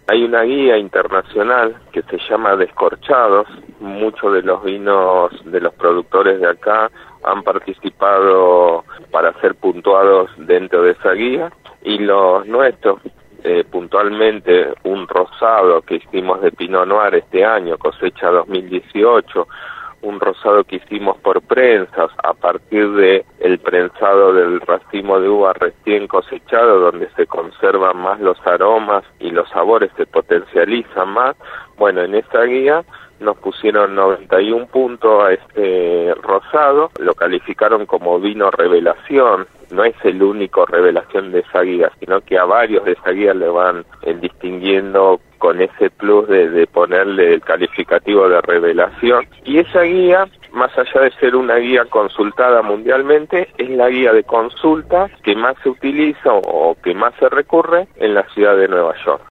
Hay una guía internacional que se llama Descorchados. Muchos de los vinos de los productores de acá han participado para ser puntuados dentro de esa guía, y los nuestros, puntualmente un rosado que hicimos de Pinot Noir este año, cosecha 2018, un rosado que hicimos por prensas a partir de el prensado del racimo de uva recién cosechado, donde se conservan más los aromas y los sabores se potencializan más. Bueno, en esa guía nos pusieron 91 puntos a este rosado, lo calificaron como vino revelación. No es el único revelación de esa guía, sino que a varios de esa guía le van distinguiendo con ese plus de ponerle el calificativo de revelación. Y esa guía, más allá de ser una guía consultada mundialmente, es la guía de consulta que más se utiliza o que más se recurre en la ciudad de Nueva York.